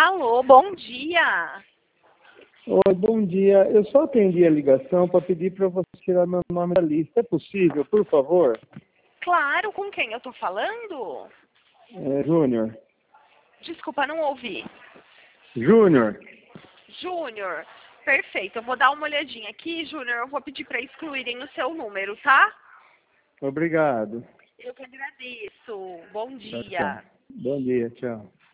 Alô, bom dia. Oi, bom dia. Eu só atendi a ligação para pedir para você tirar meu nome da lista. É possível, por favor? Claro, com quem eu tô falando? Júnior. Desculpa, não ouvi. Júnior. Júnior, perfeito. Eu vou dar uma olhadinha aqui, Júnior. Eu vou pedir para excluírem o seu número, tá? Obrigado. Eu que agradeço. Bom Tchau, tchau. dia. Bom dia, tchau.